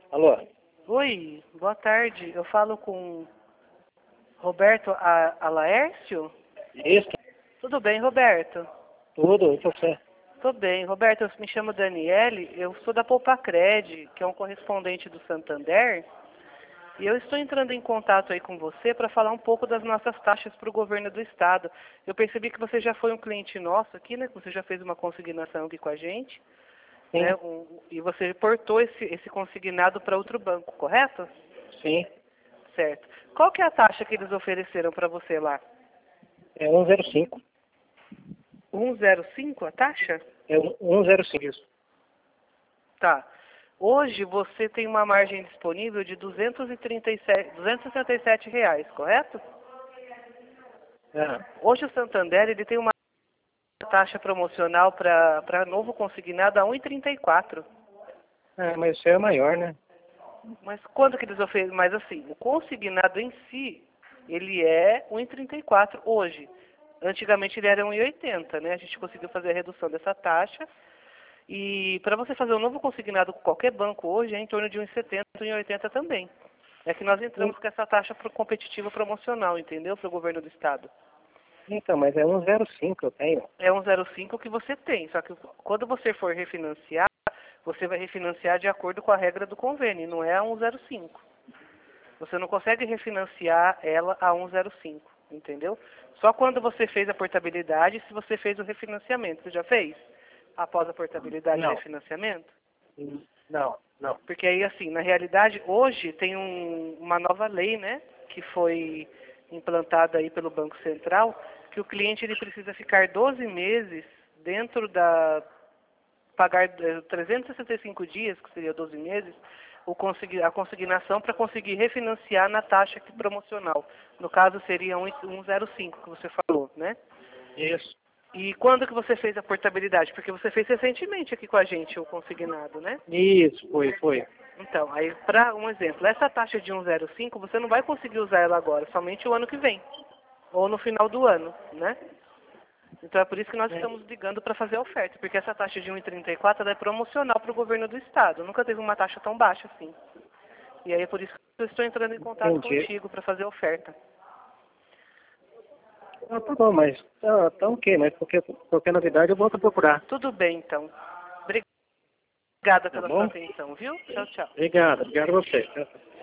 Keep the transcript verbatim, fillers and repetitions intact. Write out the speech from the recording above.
Alô? Oi, boa tarde. Eu falo com Roberto A- Alaércio? Isso, Tudo bem, Roberto? tudo, e você? Tô bem. Roberto, eu me chamo Daniele, eu sou da Poupacred, que é um correspondente do Santander, e eu estou entrando em contato aí com você para falar um pouco das nossas taxas para o governo do estado. Eu percebi que você já foi um cliente nosso aqui, né? Que você já fez uma consignação aqui com a gente, Sim, né? Um- e você portou esse, esse consignado para outro banco, correto? sim. Certo. Qual que é a taxa que eles ofereceram para você lá? É cento e cinco. um zero cinco a taxa? É um- cento e cinco, isso. Tá. Hoje você tem uma margem disponível de duzentos e trinta e sete, duzentos e sessenta e sete reais, correto? Ah, Hoje o Santander ele tem uma taxa promocional para novo consignado a um e trinta e quatro. é, mas isso é maior, né? Mas quando que eles oferecem? Mas assim, o consignado em si, ele é um e trinta e quatro hoje. Antigamente ele era um e oitenta, né? A gente conseguiu fazer a redução dessa taxa. E para você fazer um novo consignado com qualquer banco hoje é em torno de um e setenta, um e oitenta também. É que nós Sim. entramos com essa taxa pro competitiva promocional, entendeu? Para o governo do estado. Então, mas é cento e cinco eu tenho. É um zero cinco que você tem, só que quando você for refinanciar, você vai refinanciar de acordo com a regra do convênio, não é a um zero cinco. Você não consegue refinanciar ela a um zero cinco, entendeu? Só quando você fez a portabilidade, se você fez o refinanciamento. Você já fez? Após a portabilidade o Não. refinanciamento? Não, não. Porque aí, assim, na realidade, hoje tem um- uma nova lei, né, que foi implantada aí pelo Banco Central, que o cliente ele precisa ficar doze meses dentro da pagar eh, trezentos e sessenta e cinco dias, que seria doze meses, o consegui- a consignação para conseguir refinanciar na taxa que promocional. No caso, seria um um zero cinco que você falou, né? Isso. E quando que você fez a portabilidade? Porque você fez recentemente aqui com a gente o consignado, né? Isso, foi, foi. Então, aí, para um exemplo, essa taxa de um zero cinco, você não vai conseguir usar ela agora, somente o ano que vem, ou no final do ano, né? Então é por isso que nós É, estamos ligando para fazer a oferta, porque essa taxa de um e trinta e quatro ela é promocional para o governo do estado. Nunca teve uma taxa tão baixa assim. E aí é por isso que eu estou entrando em contato entendi. contigo para fazer a oferta. Ah, tá bom, mas tá, tá ok, mas porque qualquer novidade eu volto a procurar. Tudo bem, então. Obrigada Tá pela sua bom? atenção, viu? Tchau, tchau. Obrigado, obrigado a você.